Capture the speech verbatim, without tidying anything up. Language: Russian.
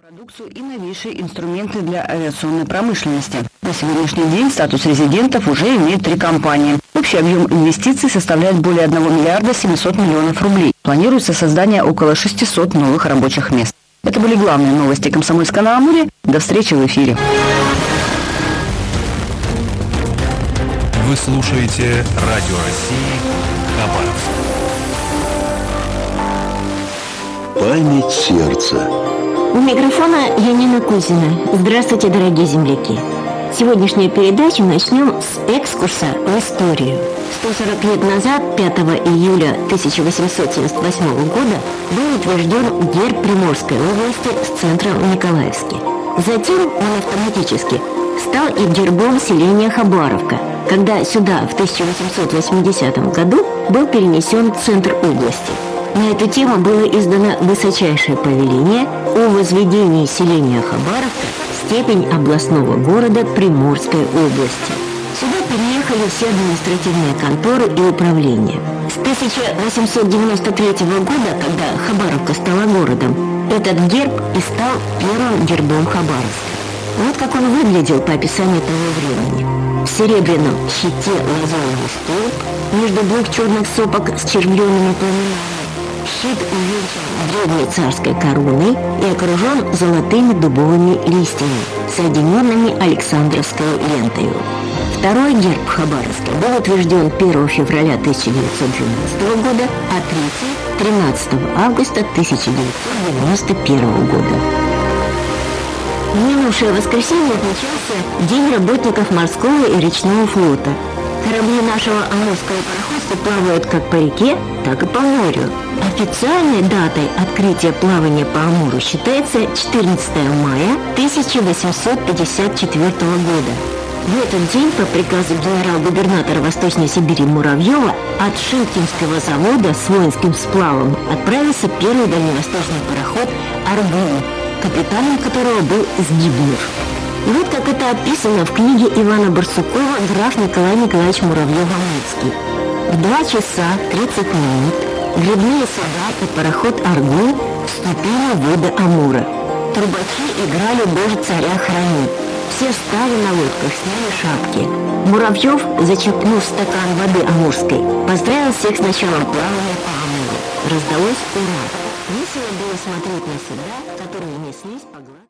продукцию и новейшие инструменты для авиационной промышленности. На сегодняшний день статус резидентов уже имеют три компании. Общий объем инвестиций составляет более одного миллиарда семисот миллионов рублей. Планируется создание около шестисот новых рабочих мест. Это были главные новости «Комсомольска на Амуре». До встречи в эфире. Вы слушаете Радио России Хабаровск. Память сердца. У микрофона Янина Кузина. Здравствуйте, дорогие земляки. Сегодняшнюю передачу начнем с экскурса в историю. сто сорок лет назад, пятого июля тысяча восемьсот семьдесят восьмого года, был утвержден герб Приморской области с центром в Николаевске. Затем он автоматически стал и гербом селения Хабаровка, когда сюда в тысяча восемьсот восьмидесятом году был перенесен центр области. На эту тему было издано высочайшее повеление о возведении селения Хабаровка в степень областного города Приморской области. Сюда переехали все административные конторы и управления. С тысяча восемьсот девяносто третьего года, когда Хабаровка стала городом, этот герб и стал первым гербом Хабаровска. Вот как он выглядел по описанию того времени. В серебряном щите лазурный столб, между двух черных сопок с червленными пламенами. Щит увенчан древней царской короной и окружен золотыми дубовыми листьями, соединенными Александровской лентой. Второй герб Хабаровска был утвержден первого февраля тысяча девятьсот двенадцатого года, а третий – тринадцатого августа тысяча девятьсот девяносто первого года. В минувшее воскресенье отмечался День работников морского и речного флота. Корабли нашего амурского пароходства плавают как по реке, так и по морю. Официальной датой открытия плавания по Амуру считается четырнадцатого мая тысяча восемьсот пятьдесят четвёртого года. В этот день по приказу генерал-губернатора Восточной Сибири Муравьева от Шилкинского завода с воинским сплавом отправился первый дальневосточный пароход «Аргун», капитаном которого был Сгибнев. И вот как это описано в книге Ивана Барсукова «Граф Николай Николаевич Муравьев-Амурский». В два часа тридцать минут гребные суда и пароход «Аргун» вступили в воды Амура. Трубачи играли «Боже, царя храни». Все встали на лодках, сняли шапки. Муравьев, зачерпнув стакан воды амурской, поздравил всех с началом плавания по Амуру. Раздалось «Ура!». Весело было смотреть на суда, которые неслись по главе.